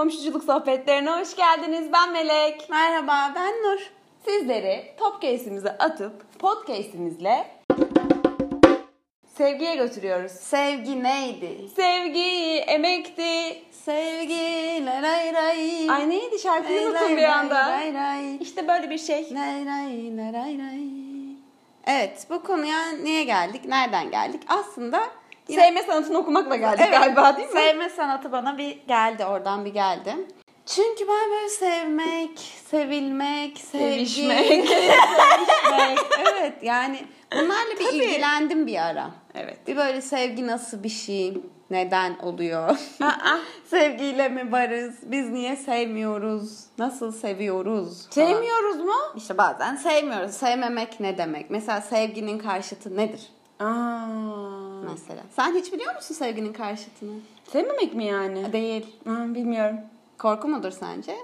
komşuculuk sohbetlerine hoş geldiniz. Ben Melek. Merhaba, ben Nur. Sizleri Topcase'imize atıp podcast'imizle sevgiye götürüyoruz. Sevgi neydi? Sevgi, emekti. Sevgi, ray ray. Ay neydi şarkıyı unuttum bir anda. İşte böyle bir şey. Ray. Evet, bu konuya niye geldik? Nereden geldik? Aslında sevme sanatını okumakla geldik galiba değil mi? Sevme sanatı bana bir geldi, oradan bir geldi. Çünkü ben böyle sevmek, sevilmek, Sevişmek. sevişmek. Evet, yani bunlarla bir ilgilendim bir ara. Evet. Bir böyle sevgi nasıl bir şey? Neden oluyor? Sevgiyle mi varız? Biz niye sevmiyoruz? Nasıl seviyoruz? Sevmiyoruz mu? İşte bazen sevmiyoruz. Sevmemek ne demek? Mesela sevginin karşıtı nedir? Mesela. Sen hiç biliyor musun sevginin karşıtını? Sevmemek mi yani? Değil. Bilmiyorum. Korku mudur sence?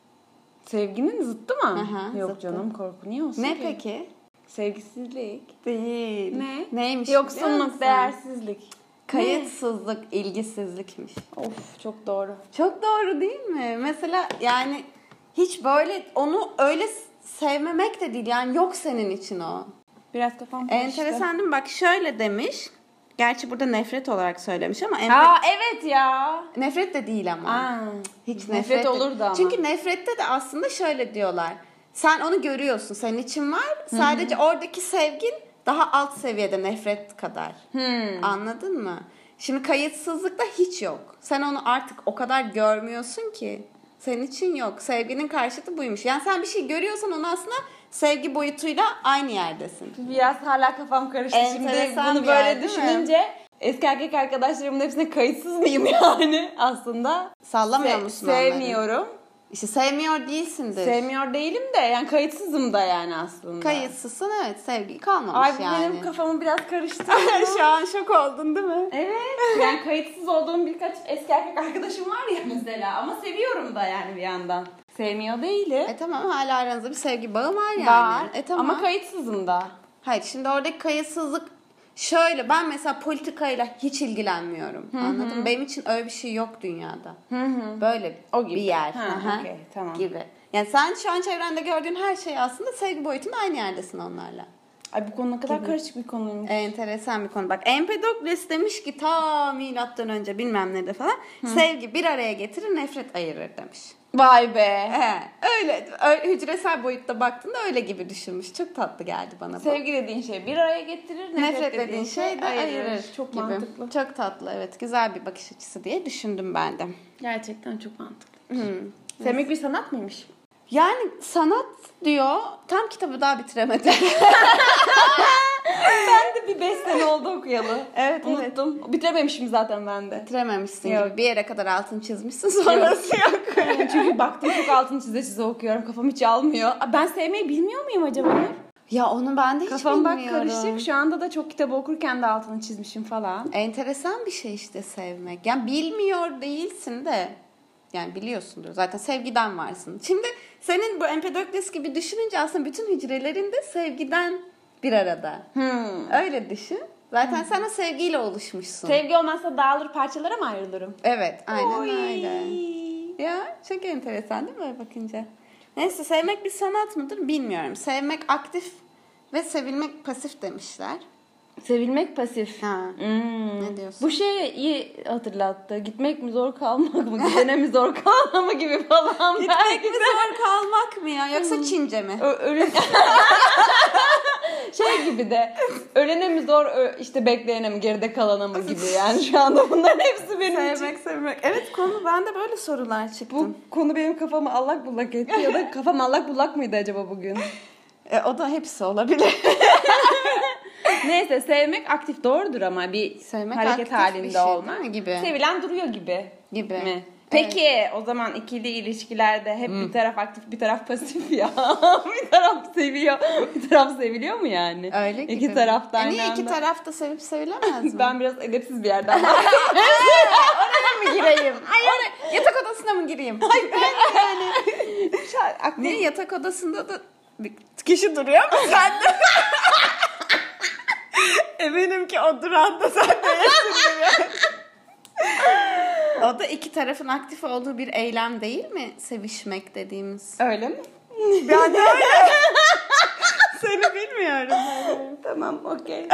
Sevginin zıttı mı? Aha, Yok zıttı. canım, korku niye olsun Ne ki? peki? Sevgisizlik. Değil. Ne? Neymiş biliyor musun? Yoksunluk, değersizlik. Kayıtsızlık, ilgisizlikmiş. Of, çok doğru. Çok doğru değil mi? Mesela yani hiç böyle onu öyle sevmemek de değil. Yani yok senin için o. Biraz kafam karıştı. Enteresan değil mi? Bak şöyle demiş. Gerçi burada nefret olarak söylemiş ama Evet ya. nefret de değil ama. Hiç nefret olurdu ama. Çünkü nefrette de aslında şöyle diyorlar. Sen onu görüyorsun. Senin için var. Sadece oradaki sevgin daha alt seviyede nefret kadar. Anladın mı? Şimdi kayıtsızlıkta hiç yok. Sen onu artık o kadar görmüyorsun ki. Senin için yok. Sevginin karşıtı buymuş. Yani sen bir şey görüyorsan onu aslında sevgi boyutuyla aynı yerdesin. Biraz hala kafam karıştı. Enteresan Şimdi bunu bir böyle yer, değil mi? düşününce eski erkek arkadaşlarımın hepsine kayıtsız mıyım yani aslında? Sallamıyor musun onları? Sevmiyorum. İşte sevmiyor değilsindir. Sevmiyor değilim de yani kayıtsızım da yani aslında. Kayıtsızsın, evet, sevgi kalmamış Ay, yani. benim kafamı biraz karıştı. Şu an şok oldun değil mi? Evet. Yani kayıtsız olduğum birkaç eski erkek arkadaşım var ya mesela. Ama seviyorum da yani bir yandan. Sevmiyor değilim. Tamam, hala aranızda bir sevgi bağı var yani. Var. Tamam. Ama kayıtsızım da. Hayır, şimdi oradaki kayıtsızlık şöyle, ben mesela politikayla hiç ilgilenmiyorum. Anladın mı? Benim için öyle bir şey yok dünyada. Böyle O gibi. bir yer. Okey, tamam. Gibi. Yani sen şu an çevrende gördüğün her şey aslında sevgi boyutunda aynı yerdesin onlarla. Ay, bu konu ne kadar karışık bir konuymuş. Enteresan bir konu. Bak, Empedokles demiş ki ta milattan önce bilmem ne de falan, sevgi bir araya getirir, nefret ayırır demiş. Vay be. Öyle hücresel boyutta baktığında öyle gibi düşünmüş. Çok tatlı geldi bana bu. Sevgi dediğin şey bir araya getirir, Nefret dediğin şey de ayırır. Çok gibi. mantıklı. Çok tatlı, evet. Güzel bir bakış açısı diye düşündüm ben de. Gerçekten çok mantıklı. Sevmek bir sanat mıymış? Yani sanat diyor. Tam kitabı daha bitiremedim. Ben de bir 5 sene oldu okuyalı. Evet, unuttum. Bitirememişim zaten ben de. Bitirememişsin Yok. gibi. Bir yere kadar altını çizmişsin, sonrası yok. Çünkü baktım çok altını çize okuyorum. Kafam hiç almıyor. Ben sevmeyi bilmiyor muyum acaba? Ya onu ben de hiç Kafam bak bilmiyorum. karışık. Şu anda da çok kitabı okurken de altını çizmişim falan. Enteresan bir şey işte sevmek. Yani bilmiyor değilsin de. Yani biliyorsundur. Zaten sevgiden varsın. Şimdi senin bu Empedokles gibi düşününce aslında bütün hücrelerinde sevgiden bir arada. Öyle düşün. Zaten sen o sevgiyle oluşmuşsun. Sevgi olmazsa dağılır, parçalara mı ayrılırım? Evet, aynen Oy. öyle. Ya çok enteresan değil mi böyle bakınca? Neyse, sevmek bir sanat mıdır bilmiyorum. Sevmek aktif ve sevilmek pasif demişler. Sevilmek pasif. Ne diyorsun? Bu şeyi iyi hatırlattı. Gitmek mi zor kalmak mı? Gidene mi zor kalmak mı gibi falan. Gitmek mi zor kalmak mı ya? Yoksa Çince mi? Şey gibi de ölene mi zor işte bekleyene mi geride kalana mı gibi yani şu anda bunların hepsi benim için. Sevmek. Evet, konu bende böyle sorular çıktı. Bu konu benim kafamı allak bullak etti ya da kafam allak bullak mıydı acaba bugün? O da hepsi olabilir. Neyse, sevmek aktif doğrudur ama bir Sevmek hareket aktif bir halinde şey, olmak. değil mi? Gibi. Sevilen duruyor gibi. Mi? Peki o zaman ikili ilişkilerde hep bir taraf aktif bir taraf pasif ya. Bir taraf seviyor, bir taraf seviliyor mu yani? Öyle gibi. İki taraftan. Niye iki taraf da sevip sevilemez mi? Ben biraz edepsiz bir yerden Oraya mı gireyim? Yatak odasına mı gireyim? Hayır, yani. Niye yatak odasında da bir kişi duruyor mu sende? Eminim ki o duran da sende yaşındır. O da iki tarafın aktif olduğu bir eylem değil mi? Sevişmek dediğimiz. Öyle mi? Yani öyle. Seni bilmiyorum. Tamam, okey.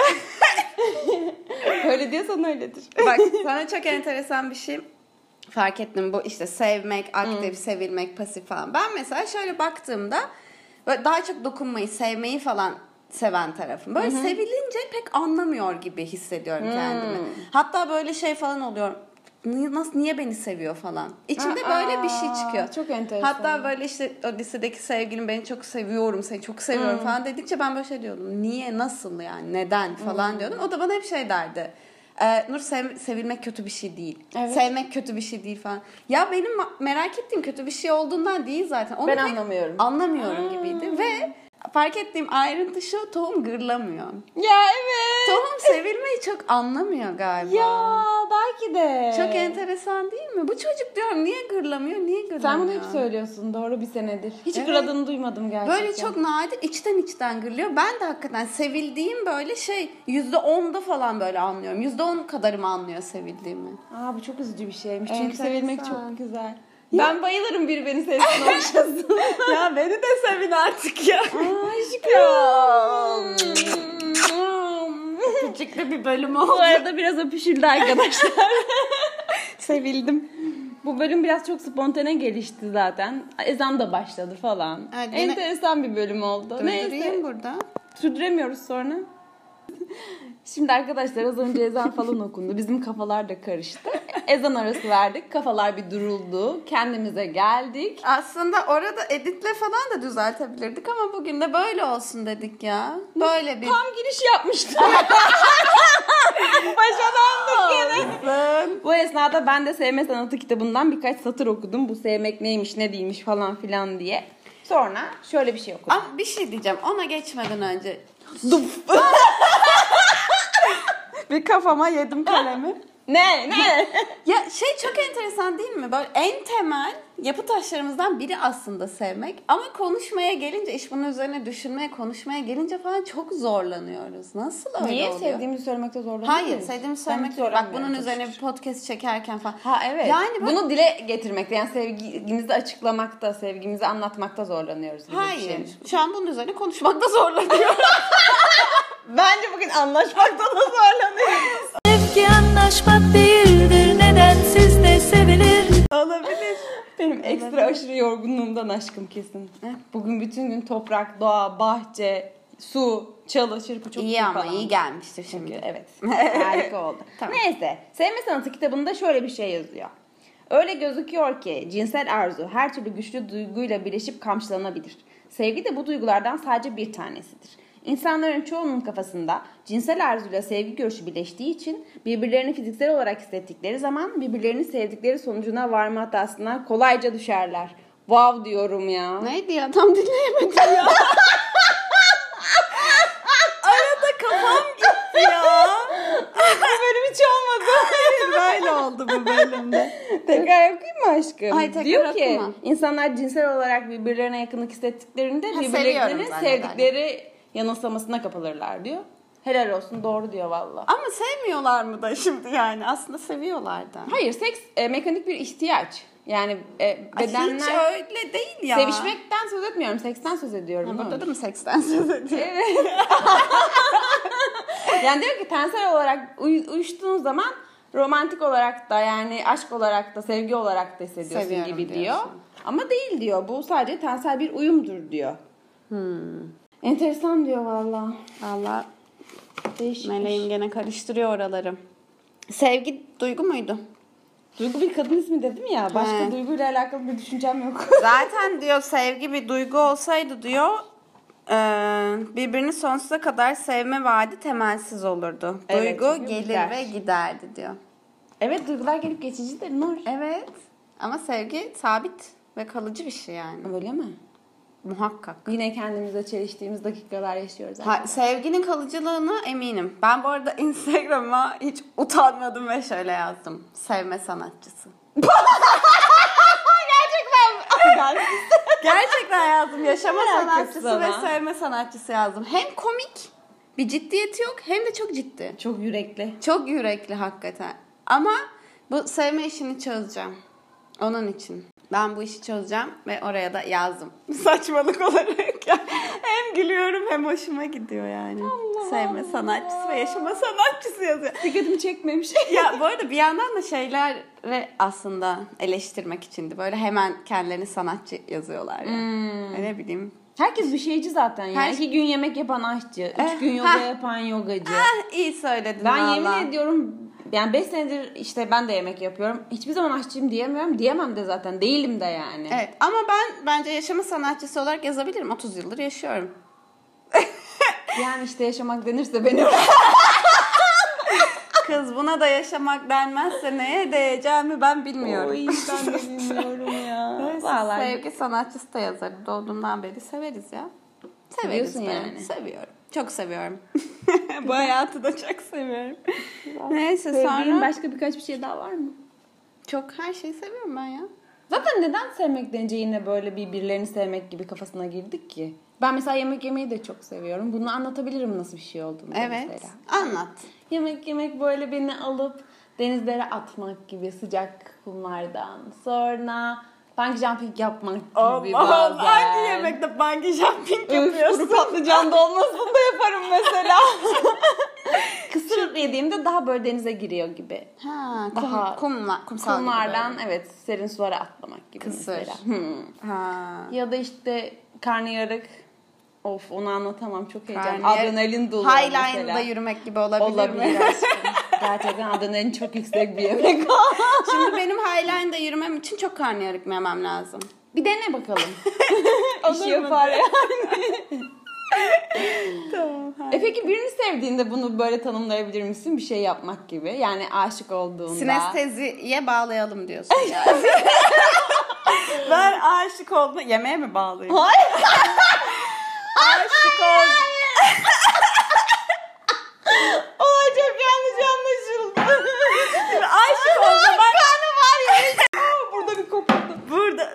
Öyle diyorsan öyledir. Bak sana çok enteresan bir şey fark ettim. Bu işte sevmek, aktif, sevilmek, pasif falan. Ben mesela şöyle baktığımda böyle daha çok dokunmayı, sevmeyi falan seven tarafım. Böyle sevilince pek anlamıyor gibi hissediyorum kendimi. Hatta böyle şey falan oluyor. Niye beni seviyor falan. İçimde böyle bir şey çıkıyor. Çok enteresan. Hatta böyle işte o lisedeki sevgilim beni çok seviyorum, seni çok seviyorum falan dedikçe ben böyle şey diyordum. Niye, nasıl yani, neden falan diyordum. O da bana hep şey derdi. Nur sevilmek kötü bir şey değil. Evet. Sevmek kötü bir şey değil falan. Ya benim merak ettiğim kötü bir şey olduğundan değil zaten. Onu Ben anlamıyorum. Anlamıyorum gibiydi ve fark ettiğim ayrıntı şu, tohum gırlamıyor. Ya evet. Tohum sevilmeyi çok anlamıyor galiba. Ya belki de. Çok enteresan değil mi? Bu çocuk diyorum niye gırlamıyor, niye gırlamıyor? Sen bunu hep söylüyorsun. Doğru, bir senedir. Hiç Evet. gırladığını duymadım gerçekten. Böyle çok nadir içten gırlıyor. Ben de hakikaten sevildiğim böyle şey %10'da falan böyle anlıyorum. %10 kadarımı anlıyor sevildiğimi. Bu çok üzücü bir şeymiş. Çünkü Enteresan. sevilmek çok güzel. Ben bayılırım biri beni sevsin, okşasın. Ya beni de sevin artık ya. Aşkım. Küçük de bir bölüm Bu oldu. arada biraz öpüşüldü arkadaşlar. Sevildim. Bu bölüm biraz çok spontane gelişti zaten. Ezan da başladı falan. Evet, yine- Enteresan bir bölüm oldu. Durdurayım burada. Sürdüremiyoruz sonra. Şimdi arkadaşlar az önce ezan falan okundu. Bizim kafalar da karıştı. Ezan arası verdik. Kafalar bir duruldu. Kendimize geldik. Aslında orada editle falan da düzeltebilirdik ama bugün de böyle olsun dedik ya. Böyle bir... Tam giriş yapmıştım. Başarandık gene. Bu esnada ben de Sevme Sanatı kitabından birkaç satır okudum. Bu sevmek neymiş, ne değilmiş falan filan diye. Sonra şöyle bir şey okudum. Ama bir şey diyeceğim. Ona geçmeden önce... bir kafama yedim kalemi. Ne? Ya şey çok enteresan değil mi? Böyle en temel yapı taşlarımızdan biri aslında sevmek. Ama konuşmaya gelince, iş bunun üzerine düşünmeye, konuşmaya gelince falan çok zorlanıyoruz. Nasıl öyle Niye oluyor? sevdiğimizi söylemekte zorlanıyoruz? Hayır, sevdiğimizi söylemek yok. Bak bunun üzerine bir podcast çekerken falan. Evet. Yani bunu dile getirmekte, yani sevgimizi açıklamakta, sevgimizi anlatmakta zorlanıyoruz gibi bir hayır. şey. Şu an bunun üzerine konuşmakta zorlanıyorum. Bence bugün anlaşmakta da zorlanıyoruz. Sevgi anlaşmak değildir, nedensiz de sevilir. Olabilir. Benim ekstra aşırı yorgunluğumdan aşkım kesin. Bugün bütün gün toprak, doğa, bahçe, su, çalı, çırpı çok İyi ama falan. iyi gelmiştir şimdi. Çünkü evet. Harika oldu. Tamam. Neyse. Sevme Sanatı kitabında şöyle bir şey yazıyor. Öyle gözüküyor ki cinsel arzu her türlü güçlü duyguyla birleşip kamçılanabilir. Sevgi de bu duygulardan sadece bir tanesidir. İnsanların çoğunun kafasında cinsel arzuyla sevgi görüşü birleştiği için birbirlerini fiziksel olarak hissettikleri zaman birbirlerini sevdikleri sonucuna varma hatasına kolayca düşerler. Wow diyorum ya. Neydi ya? Tam dinleyemedim ya. Arada kafam gitti ya. Bu bölüm hiç olmadı. Böyle oldu bu bölümde. Tekrar okuyayım mı aşkım? Ay, tekrar Diyor ki okuma. insanlar cinsel olarak birbirlerine yakınlık hissettiklerinde seviyorum birbirlerini zannederler. sevdikleri yanılsamasına kapılırlar diyor. Helal olsun, doğru diyor valla. Ama sevmiyorlar mı da şimdi yani? Aslında seviyorlar da. Hayır, seks mekanik bir ihtiyaç. Yani Hiç bedenler öyle değil ya. sevişmekten söz etmiyorum, seksten söz ediyorum. Burada da mı seksten söz ediyor? Yani diyor ki tensel olarak uyuştuğun zaman romantik olarak da, yani aşk olarak da, sevgi olarak da hissediyorsun Seviyorum gibi diyorsun. diyor. Ama değil diyor. Bu sadece tensel bir uyumdur diyor. Enteresan diyor valla. Valla Değişik. meleğim gene karıştırıyor oraları. Sevgi duygu muydu? Duygu bir kadın ismi dedim ya. Başka He. duyguyla alakalı bir düşüncem yok. Zaten diyor sevgi bir duygu olsaydı diyor birbirini sonsuza kadar sevme vaadi temelsiz olurdu. Evet, Duygu çünkü gelir gider. ve giderdi diyor. Evet, duygular gelip geçicidir Nur. Evet ama sevgi sabit ve kalıcı bir şey yani. Öyle mi? Muhakkak. Yine kendimize çeliştiğimiz dakikalar yaşıyoruz. Sevginin kalıcılığına eminim. Ben bu arada Instagram'a hiç utanmadım ve şöyle yazdım. Sevme sanatçısı. Gerçekten yazdım. Yaşama alakası sanatçısı ve sana? sevme sanatçısı yazdım. Hem komik, bir ciddiyeti yok hem de çok ciddi. Çok yürekli. Çok yürekli hakikaten. Ama Bu sevme işini çözeceğim. Onun için. Ben bu işi çözeceğim ve oraya da yazdım. Saçmalık olarak ya. Hem gülüyorum hem hoşuma gidiyor yani. Sevme sanatçısı ve yaşama sanatçısı yazıyor. Dikkatimi çekmemiş. Ya bu arada bir yandan da şeyleri aslında eleştirmek içindi. Böyle hemen kendilerini sanatçı yazıyorlar ya. Ne bileyim. Herkes bir şeyci zaten ya. 2 gün yemek yapan aşçı, 3 gün yoga yapan yogacı. İyi söyledin Ben valla. yemin ediyorum yani 5 senedir işte ben de yemek yapıyorum. Hiçbir zaman aşçıyım diyemiyorum. Diyemem de zaten. Değilim de yani. Evet ama ben bence yaşama sanatçısı olarak yazabilirim. 30 yıldır yaşıyorum. Yani işte yaşamak denirse beni Kız buna da yaşamak denmezse neye değeceğimi ben bilmiyorum. Oy, ben de bilmiyorum ya. Vallahi. Sevgi sanatçısı da yazarım. Doğduğumdan beri severiz ya. Severiz Seviyorsun yani. Seviyorum. Çok seviyorum. Bu hayatı da çok seviyorum. Neyse Sevdiğin sonra... başka birkaç bir şey daha var mı? Çok her şeyi seviyorum ben ya. Zaten neden sevmek deyince yine böyle birilerini sevmek gibi kafasına girdik ki? Ben mesela yemek yemeyi de çok seviyorum. Bunu anlatabilirim nasıl bir şey olduğunu Evet. mesela. Anlat. Yemek yemek böyle beni alıp denizlere atmak gibi sıcak kumlardan. Sonra bungee jumping yapmak gibi bazen. Hangi yemekte bungee jumping yapıyorsun? Kuru patlıcan dolmasını da yaparım mesela. Kısır yediğimde daha böyle denize giriyor gibi. Ha, Daha kumsal gibi kumlardan böyle. evet serin sulara atlamak gibi Kısır. mesela. Ha. Ya da işte karnıyarık. Of onu anlatamam çok heyecanlı. Karnıyarık. Adrenalin dolu Highline'da mesela. yürümek gibi olabilir Olabilir mi? aşkım. Gerçekten adrenalin çok yüksek bir yemek. Şimdi benim highline'da yürümem için çok karnıyarık mı yemem lazım? Bir dene bakalım. Olur İş mu? yapar yani. Tamam. Peki birini sevdiğinde bunu böyle tanımlayabilir misin? Bir şey yapmak gibi. Yani aşık olduğunda. Sinesteziye bağlayalım diyorsun yani. Ben aşık oldum. Yemeğe mi bağlayayım? Hayır. Aşık oldum. Olay çok yanlış anlaşıldı. Aşık oldum. Karnı var ya. Burada bir kopardım. Burada.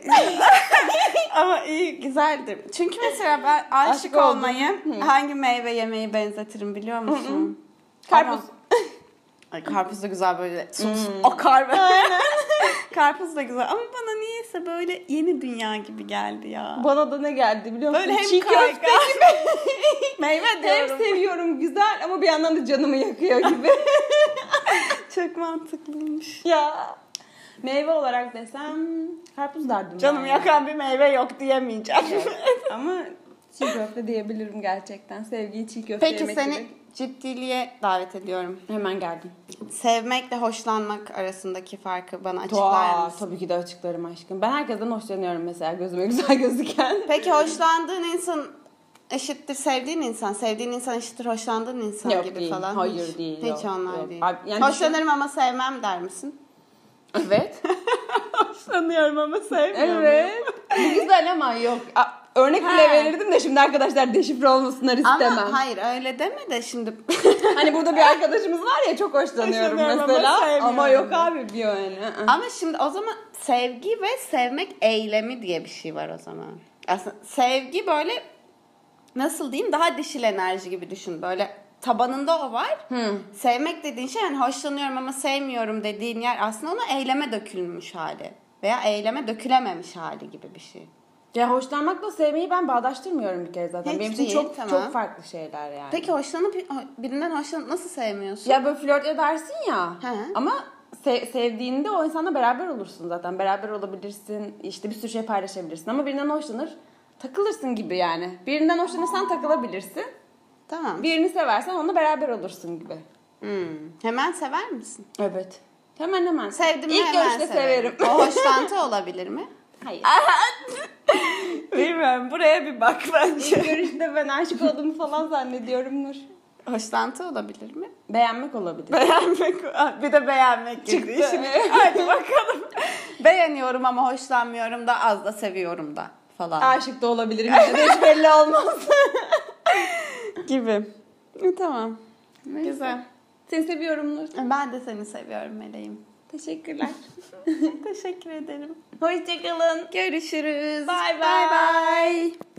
Ama iyi güzeldir. Çünkü mesela ben aşık Aşık oldum. olmayı hangi meyve yemeği benzetirim biliyor musun? Karpuz. Ay, karpuz da güzel böyle sus akar böyle. Karpuz da güzel ama bana niyeyse böyle yeni dünya gibi geldi ya. Bana da ne geldi biliyor musun? Böyle hem Çiğ köfte kaygan. gibi. Meyve Hem diyorum. seviyorum güzel ama bir yandan da canımı yakıyor gibi. Çok mantıklıymış. Ya. Meyve olarak desem karpuz derdim. Canım ben yakan bir meyve yok diyemeyeceğim. Ama çiğ köfte diyebilirim gerçekten. Sevgiyi çiğ köfte Peki yemek seni gibi. ciddiliğe davet ediyorum. Hemen geldim. Sevmekle hoşlanmak arasındaki farkı bana açıklar mısın? Tabii ki de açıklarım aşkım. Ben herkesten hoşlanıyorum mesela gözüme güzel gözüken. Peki hoşlandığın insan eşittir sevdiğin insan, sevdiğin insan eşittir hoşlandığın insan Yok, gibi değil. falan. Hayır, değil, Hiç yok, onlar yok. değil. Abi, yani Hoşlanırım ama sevmem der misin? Evet. Hoşlanıyorum ama sevmiyorum. Evet. Bu güzel ama yok. Örnek bile verirdim de şimdi arkadaşlar deşifre olmasınlar istemem. Ama hayır öyle deme de şimdi. Hani burada bir arkadaşımız var ya çok hoşlanıyorum Hoşlanıyorum mesela. ama sevmiyorum. Ama yok abi diyor yani. Ama şimdi o zaman sevgi ve sevmek eylemi diye bir şey var o zaman. Aslında sevgi böyle nasıl diyeyim daha dişil enerji gibi düşün. Böyle tabanında o var. Sevmek dediğin şey yani hoşlanıyorum ama sevmiyorum dediğin yer aslında ona eyleme dökülmüş hali. Veya eyleme dökülememiş hali gibi bir şey. Ya hoşlanmakla sevmeyi ben bağdaştırmıyorum bir kere zaten. Hiç Benim için değil, çok tamam. çok farklı şeyler yani. Peki birinden hoşlanıp nasıl sevmiyorsun? Ya böyle flört edersin ya. Hı. Ama sevdiğinde o insanla beraber olursun zaten. Beraber olabilirsin. İşte bir sürü şey paylaşabilirsin. Ama birinden hoşlanır takılırsın gibi yani. Birinden hoşlanırsan takılabilirsin. Tamam. Birini seversen onunla beraber olursun gibi. Hemen sever misin? Evet. Hemen. Sevdim mi İlk hemen görüşte severim. O hoşlantı olabilir mi? Hayır. Bilmiyorum. Buraya bir bak bence. İlk görüşte ben aşık olduğumu falan zannediyorum Nur. Hoşlantı olabilir mi? Beğenmek olabilir. Beğenmek. Bir de beğenmek girdi Çıktı. işin içine. Hadi bakalım. Beğeniyorum ama hoşlanmıyorum da az da seviyorum da falan. Aşık da olabilirim. Yine de hiç belli olmaz. Gibi. Tamam. Güzel. Seni seviyorum Nur. Ben de seni seviyorum meleğim. Teşekkürler. Teşekkür ederim. Hoşçakalın. Görüşürüz. Bye bye. Bye bye.